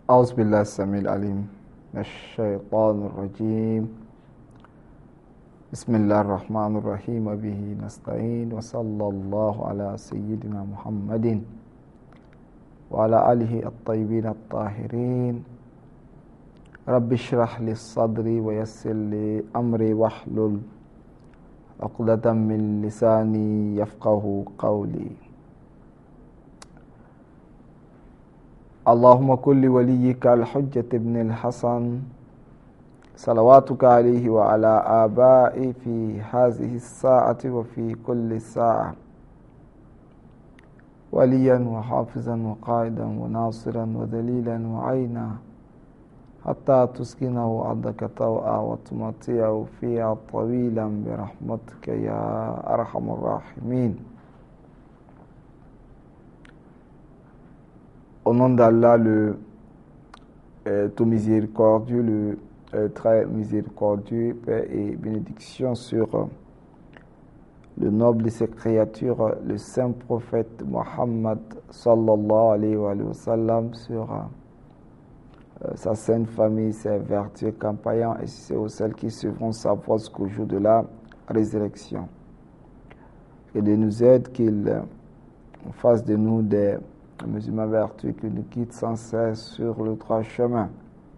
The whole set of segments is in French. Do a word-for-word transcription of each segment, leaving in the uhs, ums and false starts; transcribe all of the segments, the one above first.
أعوذ بالله السميع العليم من الشيطان الرجيم بسم الله الرحمن الرحيم وبه نستعين وصلى الله على سيدنا محمد وعلى آله الطيبين الطاهرين رب اشرح لي صدري ويسر لي أمري واحلل عقدة من لساني يفقه قولي اللهم كن لوليك الحجة ابن الحسن صلواتك عليه وعلى آبائه في هذه الساعة وفي كل ساعة وليا وحافظا وقائدا وناصرا وذليلا وعينا حتى تسكنه أرضك طوعا وتمتعه فيها طويلا برحمتك يا أرحم الراحمين. Au nom d'Allah, le euh, tout miséricordieux, le euh, très miséricordieux, paix et bénédiction sur euh, le noble de ses créatures, le saint prophète Mohammed sallallahu alayhi wa sallam, sur euh, sa sainte famille, ses vertueux compagnons et sur celles qui suivront sa voie jusqu'au jour de la résurrection. Et de nous aide qu'il euh, fasse de nous des musulmans vertueux qui nous quittent sans cesse sur le droit chemin.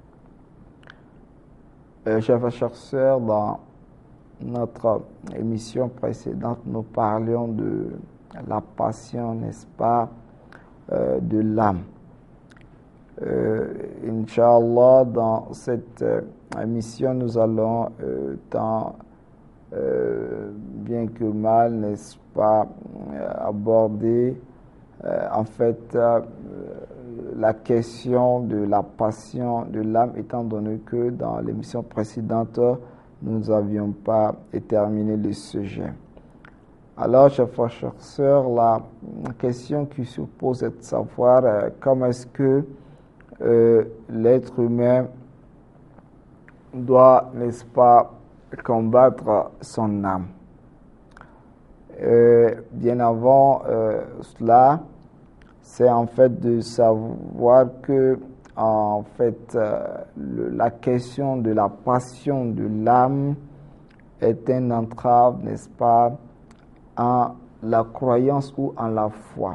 Euh, chers frères, chères sœurs, dans notre émission précédente, nous parlions de la passion, n'est-ce pas, euh, de l'âme. Euh, Inch'Allah, dans cette euh, émission, nous allons, euh, tant euh, bien que mal, n'est-ce pas, euh, aborder Euh, en fait, euh, la question de la passion de l'âme, étant donné que dans l'émission précédente, nous n'avions pas terminé le sujet. Alors, chers frères, chères sœurs, la question qui se pose est de savoir euh, comment est-ce que euh, l'être humain doit, n'est-ce pas, combattre son âme. Euh, bien avant euh, cela, c'est en fait de savoir que en fait euh, le, la question de la passion de l'âme est une entrave, n'est-ce pas, en la croyance ou en la foi.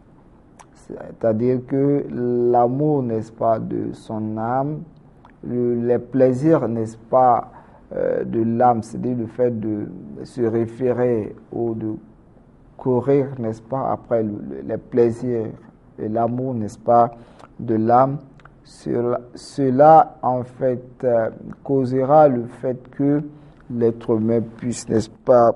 C'est-à-dire que l'amour, n'est-ce pas, de son âme, le, les plaisirs, n'est-ce pas, Euh, de l'âme, c'est-à-dire le fait de se référer ou de courir, n'est-ce pas, après le, le, les plaisirs et l'amour, n'est-ce pas, de l'âme. Cela, cela en fait euh, causera le fait que l'être humain puisse, n'est-ce pas,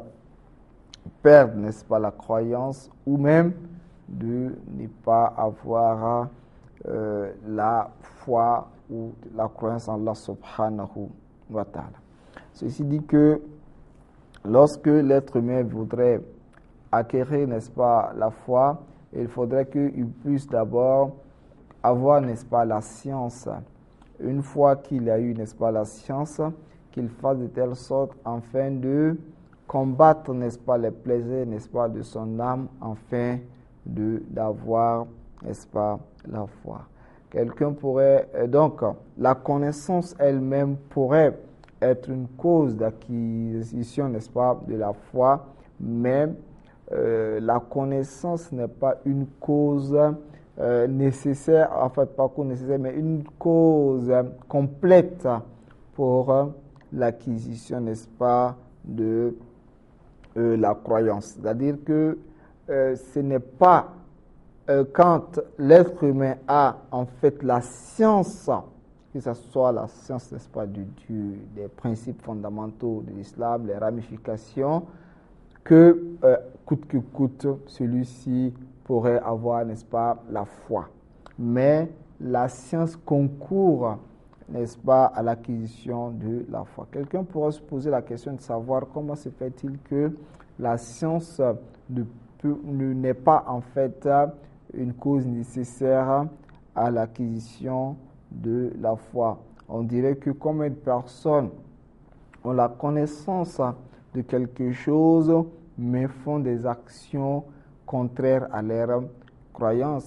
perdre, n'est-ce pas, la croyance ou même de ne pas avoir euh, la foi ou la croyance en Allah subhanahu wa ta'ala. Ceci dit que lorsque l'être humain voudrait acquérir, n'est-ce pas, la foi, il faudrait qu'il puisse d'abord avoir, n'est-ce pas, la science. Une fois qu'il a eu, n'est-ce pas, la science, qu'il fasse de telle sorte afin de combattre, n'est-ce pas, les plaisirs, n'est-ce pas, de son âme, afin de d'avoir, n'est-ce pas, la foi. Quelqu'un pourrait, donc, la connaissance elle-même pourrait être une cause d'acquisition, n'est-ce pas, de la foi, mais euh, la connaissance n'est pas une cause euh, nécessaire, en fait pas cause nécessaire, mais une cause complète pour euh, l'acquisition, n'est-ce pas, de euh, la croyance. C'est-à-dire que euh, ce n'est pas euh, quand l'être humain a en fait la science, que ce soit la science, n'est-ce pas, du Dieu, des principes fondamentaux de l'islam, les ramifications, que euh, coûte que coûte, celui-ci pourrait avoir, n'est-ce pas, la foi. Mais la science concourt, n'est-ce pas, à l'acquisition de la foi. Quelqu'un pourrait se poser la question de savoir comment se fait-il que la science ne peut, ne, n'est pas en fait une cause nécessaire à l'acquisition de la foi. On dirait que comme une personne ont la connaissance de quelque chose, mais font des actions contraires à leur croyance.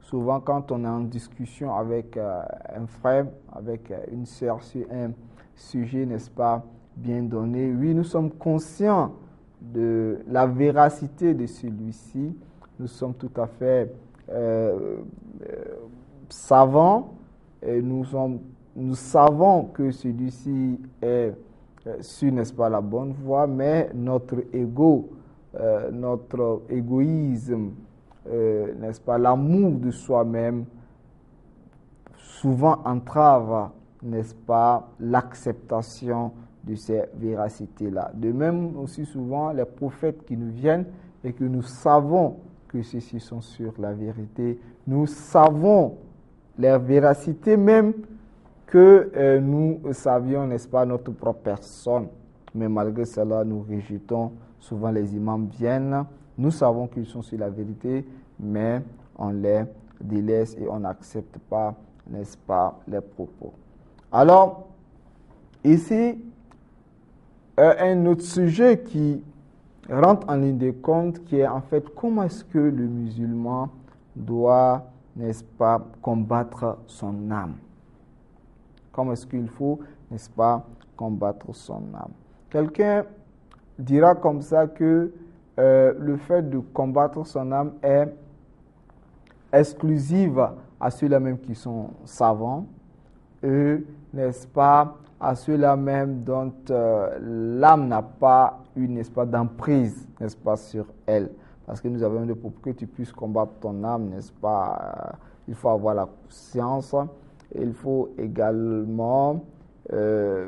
souvent quand on est en discussion avec euh, un frère, avec euh, une sœur sur un sujet, n'est-ce pas, bien donné, oui, nous sommes conscients de la véracité de celui-ci. Nous sommes tout à fait euh, euh, savants et nous, sommes, nous savons que celui-ci est euh, sur, n'est-ce pas, la bonne voie, mais notre ego, euh, notre égoïsme, euh, n'est-ce pas, l'amour de soi-même, souvent entrave, n'est-ce pas, l'acceptation de ces véracités-là. De même aussi souvent les prophètes qui nous viennent et que nous savons que ceux-ci sont sur la vérité, nous savons leur véracité même que euh, nous savions, n'est-ce pas, notre propre personne. Mais malgré cela, nous rejetons. Souvent les imams viennent, nous savons qu'ils sont sur la vérité, mais on les délaisse et on n'accepte pas, n'est-ce pas, les propos. Alors, ici, euh, un autre sujet qui rentre en ligne de compte, qui est en fait comment est-ce que le musulman doit, n'est-ce pas, combattre son âme. Comment est-ce qu'il faut, n'est-ce pas, combattre son âme. Quelqu'un dira comme ça que euh, le fait de combattre son âme est exclusive à ceux-là même qui sont savants, et, n'est-ce pas, à ceux-là même dont euh, l'âme n'a pas eu, n'est-ce pas, d'emprise, n'est-ce pas, sur elle. Parce que nous avons dit pour que tu puisses combattre ton âme, n'est-ce pas, euh, il faut avoir la conscience, il faut également euh,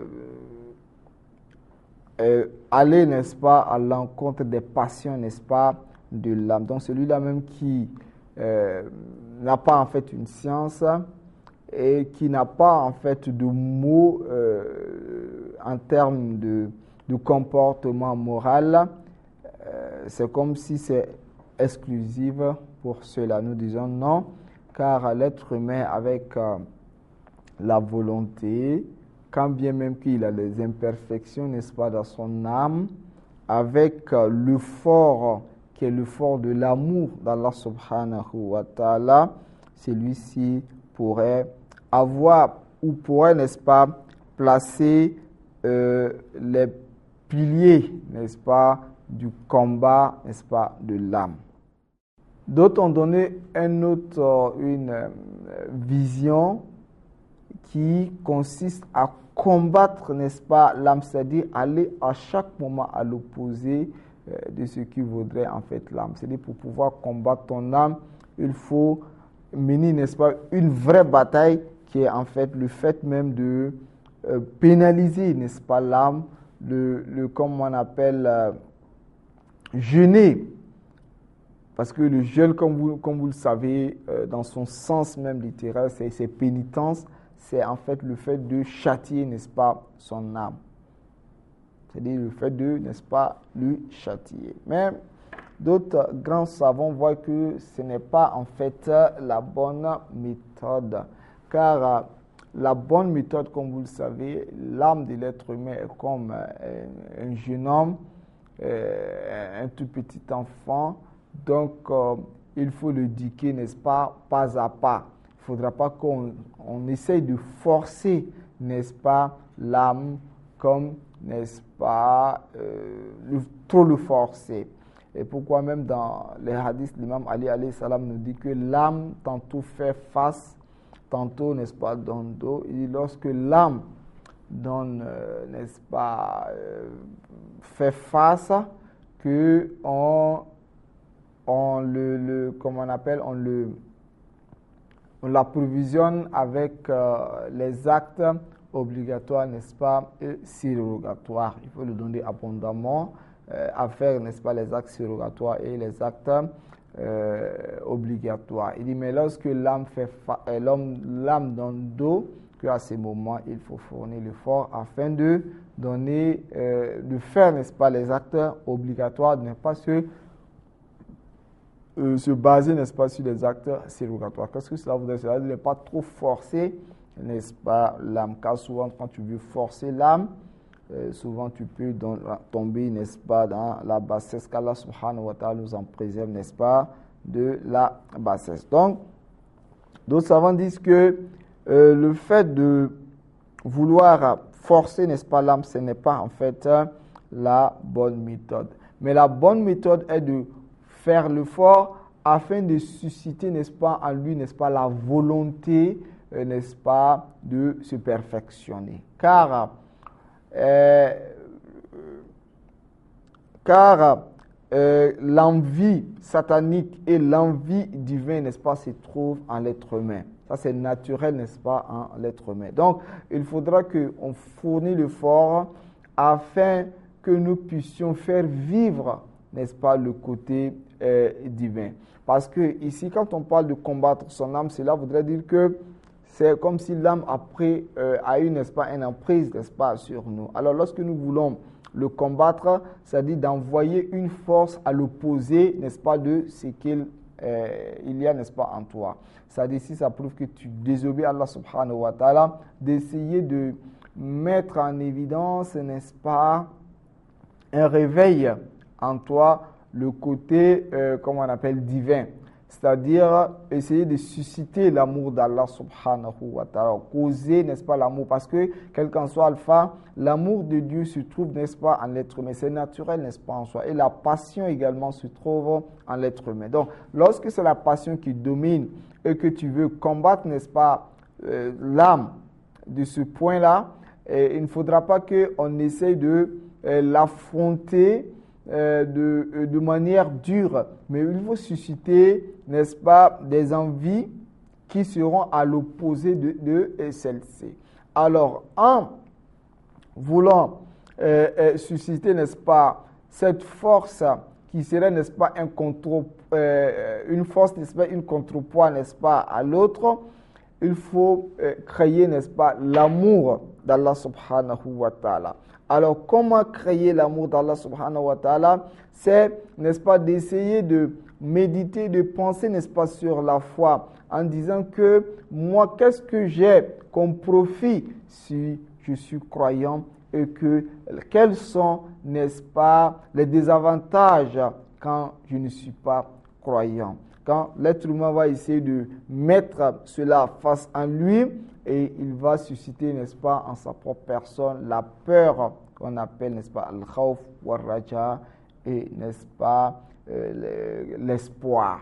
euh, aller, n'est-ce pas, à l'encontre des passions, n'est-ce pas, de l'âme. Donc celui-là même qui euh, n'a pas en fait une science et qui n'a pas en fait de mots euh, en termes de, de comportement moral, euh, c'est comme si c'est exclusif pour cela. Nous disons non, car l'être humain avec euh, la volonté, quand bien même qu'il a des imperfections, n'est-ce pas, dans son âme, avec euh, le fort qui est le fort de l'amour d'Allah subhanahu wa ta'ala, celui-ci pourrait avoir ou pourrait, n'est-ce pas, placer euh, les piliers, n'est-ce pas, du combat, n'est-ce pas, de l'âme. D'autres ont donné un autre, une euh, vision qui consiste à combattre, n'est-ce pas, l'âme, c'est-à-dire aller à chaque moment à l'opposé euh, de ce qui vaudrait en fait l'âme. C'est-à-dire pour pouvoir combattre ton âme, il faut mener, n'est-ce pas, une vraie bataille qui est en fait le fait même de euh, pénaliser, n'est-ce pas, l'âme, le, le, comme on appelle, euh, jeûner. Parce que le jeûne, comme vous, comme vous le savez, euh, dans son sens même littéral, c'est, c'est pénitence, c'est en fait le fait de châtier, n'est-ce pas, son âme. C'est-à-dire le fait de, n'est-ce pas, le châtier. Mais d'autres grands savants voient que ce n'est pas en fait la bonne méthode. Car euh, la bonne méthode, comme vous le savez, l'âme de l'être humain est comme euh, un jeune homme, euh, un tout petit enfant. Donc, euh, il faut le éduquer, n'est-ce pas, pas à pas. Il ne faudra pas qu'on on essaye de forcer, n'est-ce pas, l'âme comme, n'est-ce pas, euh, le, trop le forcer. Et pourquoi même dans les hadiths, l'imam Ali alayhi salam nous dit que l'âme tantôt fait face, tantôt, n'est-ce pas, donne dos. Il dit lorsque l'âme donne, euh, n'est-ce pas, euh, fait face, que on, on le, le, comment on appelle, on le, on l'approvisionne avec euh, les actes obligatoires, n'est-ce pas, et surrogatoires. Il faut le donner abondamment euh, à faire, n'est-ce pas, les actes surrogatoires et les actes euh, obligatoires. Il dit, mais lorsque l'âme fait fa- euh, l'homme, l'âme donne dos, qu'à ces moments, il faut fournir l'effort afin de donner, euh, de faire, n'est-ce pas, les actes obligatoires, de ne pas se Euh, se baser, n'est-ce pas, sur les actes surrogatoires. Qu'est-ce que cela voudrait dire? Cela ne pas trop forcer, n'est-ce pas, l'âme. Car souvent, quand tu veux forcer l'âme, euh, souvent tu peux dans, tomber, n'est-ce pas, dans la bassesse. Qu'Allah subhanahu wa ta'ala nous en préserve, n'est-ce pas, de la bassesse. Donc, D'autres savants disent que euh, le fait de vouloir forcer, n'est-ce pas, l'âme, ce n'est pas en fait la bonne méthode. Mais la bonne méthode est de faire l'effort afin de susciter, n'est-ce pas, en lui, n'est-ce pas, la volonté, euh, n'est-ce pas, de se perfectionner. Car, euh, car euh, l'envie satanique et l'envie divine, n'est-ce pas, se trouvent en l'être humain. Ça, c'est naturel, n'est-ce pas, en l'être humain. Donc, il faudra qu'on fournisse l'effort afin que nous puissions faire vivre, n'est-ce pas, le côté euh, divin. Parce que ici, quand on parle de combattre son âme, cela voudrait dire que c'est comme si l'âme après euh, a eu, n'est-ce pas, une emprise, n'est-ce pas, sur nous. Alors, lorsque nous voulons le combattre, c'est-à-dire d'envoyer une force à l'opposé, n'est-ce pas, de ce qu'il euh, il y a, n'est-ce pas, en toi. C'est-à-dire, si ça prouve que tu désobéis à Allah subhanahu wa ta'ala, d'essayer de mettre en évidence, n'est-ce pas, un réveil en toi, le côté, euh, comment on appelle, divin. C'est-à-dire essayer de susciter l'amour d'Allah subhanahu wa ta'ala, causer, n'est-ce pas, l'amour. Parce que, quel qu'en soit alpha, l'amour de Dieu se trouve, n'est-ce pas, en l'être humain. C'est naturel, n'est-ce pas, en soi. Et la passion également se trouve en l'être humain. Donc, lorsque c'est la passion qui domine et que tu veux combattre, n'est-ce pas, euh, l'âme de ce point-là, et il ne faudra pas qu'on essaye de euh, l'affronter euh, de, euh, de manière dure, mais il faut susciter, n'est-ce pas, des envies qui seront à l'opposé de, de celle-ci. Alors, en voulant euh, euh, susciter, n'est-ce pas, cette force qui serait, n'est-ce pas, un contre, euh, une force, n'est-ce pas, une contrepoids, n'est-ce pas, à l'autre, il faut euh, créer, n'est-ce pas, l'amour d'Allah subhanahu wa ta'ala. Alors, comment créer l'amour d'Allah subhanahu wa ta'ala? C'est, n'est-ce pas, d'essayer de méditer, de penser, n'est-ce pas, sur la foi, en disant que moi, qu'est-ce que j'ai comme profit si je suis croyant et que quels sont, n'est-ce pas, les désavantages quand je ne suis pas croyant. Quand l'être humain va essayer de mettre cela face à lui et il va susciter, n'est-ce pas, en sa propre personne, la peur qu'on appelle, n'est-ce pas, al-khawf wa raja et, n'est-ce pas, euh, l'espoir.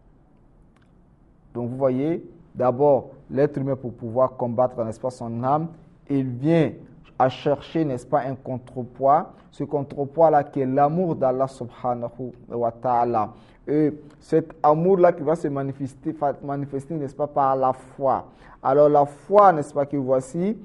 Donc vous voyez, d'abord, l'être humain pour pouvoir combattre, n'est-ce pas, son âme, il vient à chercher, n'est-ce pas, un contrepoids. Ce contrepoids-là qui est l'amour d'Allah subhanahu wa ta'ala. Et cet amour-là qui va se manifester, manifester, n'est-ce pas, par la foi. Alors la foi, n'est-ce pas, que voici,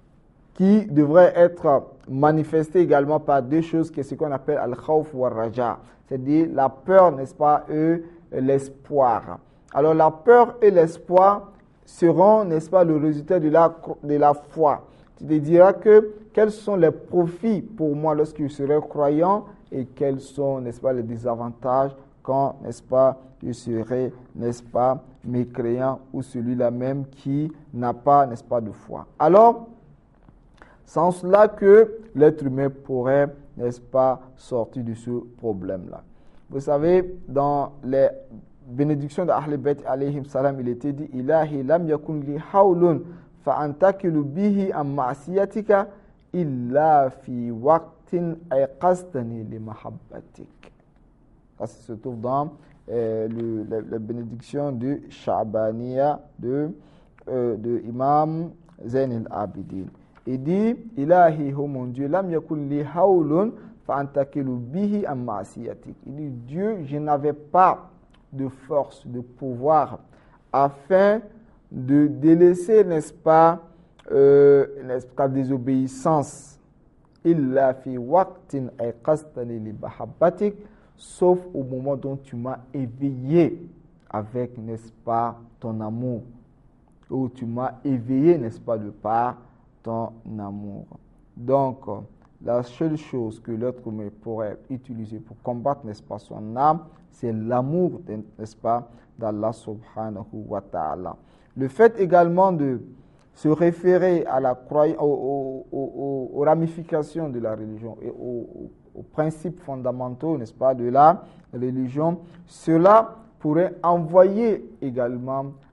qui devrait être manifestée également par deux choses, qui est ce qu'on appelle al-khawf wa raja. C'est-à-dire la peur, n'est-ce pas, et l'espoir. Alors la peur et l'espoir seront, n'est-ce pas, le résultat de la, de la foi. Tu te diras que quels sont les profits pour moi lorsque je serai croyant et quels sont, n'est-ce pas, les désavantages quand, n'est-ce pas, je serai, n'est-ce pas, mécréant ou celui-là même qui n'a pas, n'est-ce pas, de foi. Alors, c'est en cela que l'être humain pourrait, n'est-ce pas, sortir de ce problème-là. Vous savez, dans les bénédictions d'Ahl Bayt alayhim salam, il était dit « Ilahi lam yakun li hawlun fa'antakilu bihi am ma'asiyatika illa fi waqtin ayqastani li mahabbatik » Ça se trouve dans euh, le, la, la bénédiction de Sha'baniya de, euh, de Imam Zayn al-Abidin. Il dit, Ilahi, oh mon Dieu, lam yakun li hawlun fa'antakilu bihi am ma'asiyatik. Il dit, Dieu, je n'avais pas de force, de pouvoir, afin de délaisser, n'est-ce pas, euh, n'est-ce pas, désobéissance. Illa fi waqtin ayqastani li mahabbatik, sauf au moment dont tu m'as éveillé avec, n'est-ce pas, ton amour. Où tu m'as éveillé, n'est-ce pas, de par ton amour. Donc, la seule chose que l'être humain pourrait utiliser pour combattre, n'est-ce pas, son âme, c'est l'amour, n'est-ce pas, d'Allah subhanahu wa ta'ala. Le fait également de se référer à la croyance, aux, aux, aux, aux ramifications de la religion et aux, aux principes fondamentaux, n'est-ce pas, de la religion, cela pourrait envoyer également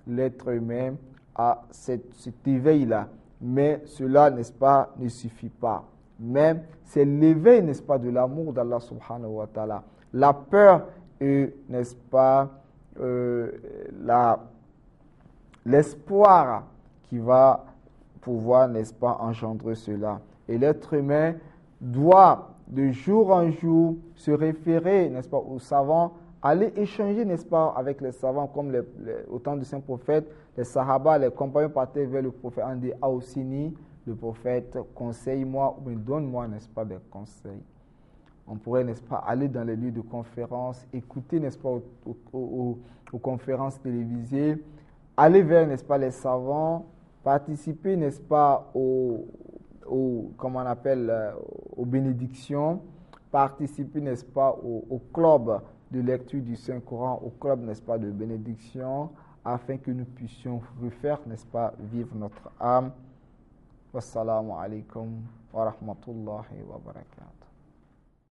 l'être humain à cet, cet éveil-là. Mais cela, n'est-ce pas, ne suffit pas. Mais c'est l'éveil, n'est-ce pas, de l'amour d'Allah subhanahu wa ta'ala. La peur et, n'est-ce pas, euh, la, l'espoir qui va pouvoir, n'est-ce pas, engendrer cela. Et l'être humain doit, de jour en jour, se référer, n'est-ce pas, aux savants, aller échanger, n'est-ce pas, avec les savants, comme les, les, au temps du saint prophète, les sahaba, les compagnons partaient vers le prophète en disant Aoussini, le prophète, conseille-moi ou donne-moi, n'est-ce pas, des conseils. On pourrait, n'est-ce pas, aller dans les lieux de conférences, écouter, n'est-ce pas, aux, aux, aux, aux conférences télévisées, aller vers, n'est-ce pas, les savants, participer, n'est-ce pas, aux, aux, comment on appelle, euh, aux bénédictions, participer, n'est-ce pas, au, au club de lecture du Saint-Coran, au club, n'est-ce pas, de bénédiction, afin que nous puissions refaire, n'est-ce pas, vivre notre âme. Wassalamu alaikum wa rahmatullahi wa barakatuh.